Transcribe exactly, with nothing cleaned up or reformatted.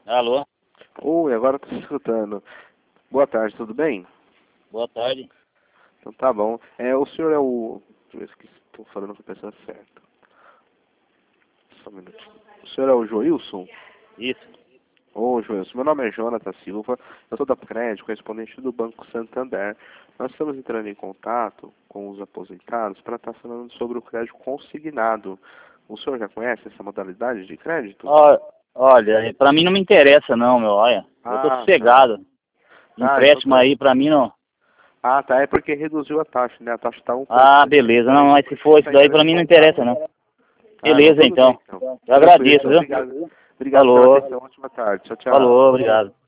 Alô? Oi, agora tô te escutando. Boa tarde, tudo bem? Boa tarde. Então tá bom. É, o senhor é o... Deixa eu ver se estou falando com a pessoa certa. Só um minutinho. O senhor é o Joilson? Isso. Ô, Joilson, meu nome é Jonathan Silva, eu sou da Crédito, correspondente do Banco Santander. Nós estamos entrando em contato com os aposentados para estar falando sobre o crédito consignado. O senhor já conhece essa modalidade de crédito? Ó, olha, pra mim não me interessa não, meu, olha. Eu tô Ah, tá. sossegado. Ah, então Empréstimo tá. aí pra mim não. Ah, tá. É porque reduziu a taxa, né? A taxa está um por Ah, cento. beleza. Por Não, isso mas por se isso que for a isso gente está daí pra entrando em mim não contato. interessa não. Ah, não, Beleza tudo bem então. então. Eu Tranquilo, agradeço, então. viu? Obrigado. Obrigado pela Falou. atenção. Ótima tarde. Tchau, tchau. Falou, obrigado.